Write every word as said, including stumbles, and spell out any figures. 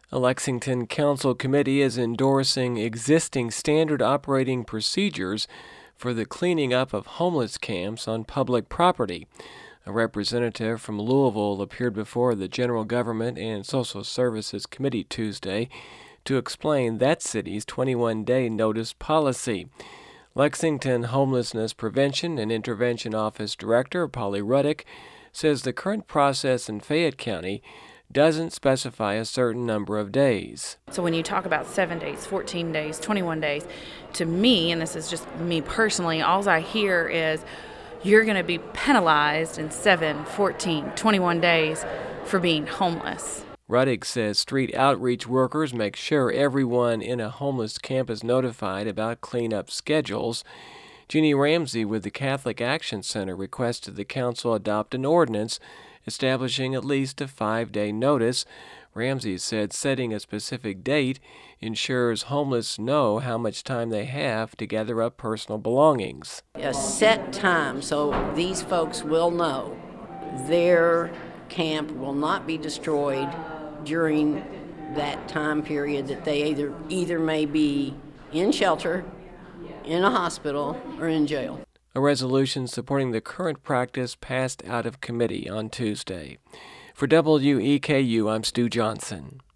A Lexington Council committee is endorsing existing standard operating procedures for the cleaning up of homeless camps on public property. A representative from Louisville appeared before the General Government and Social Services Committee Tuesday to explain that city's twenty-one day notice policy. Lexington Homelessness Prevention and Intervention Office Director Polly Ruddick says the current process in Fayette County doesn't specify a certain number of days. So when you talk about seven days, fourteen days, twenty-one days, to me, and this is just me personally, all I hear is you're going to be penalized in seven, fourteen, twenty-one days for being homeless. Ruddick says street outreach workers make sure everyone in a homeless camp is notified about cleanup schedules. Jeannie Ramsey with the Catholic Action Center requested the council adopt an ordinance establishing at least a five-day notice. Ramsey said setting a specific date ensures homeless know how much time they have to gather up personal belongings. A set time so these folks will know their camp will not be destroyed during that time period that they either either may be in shelter, in a hospital, or in jail. A resolution supporting the current practice passed out of committee on Tuesday. For W E K U, I'm Stu Johnson.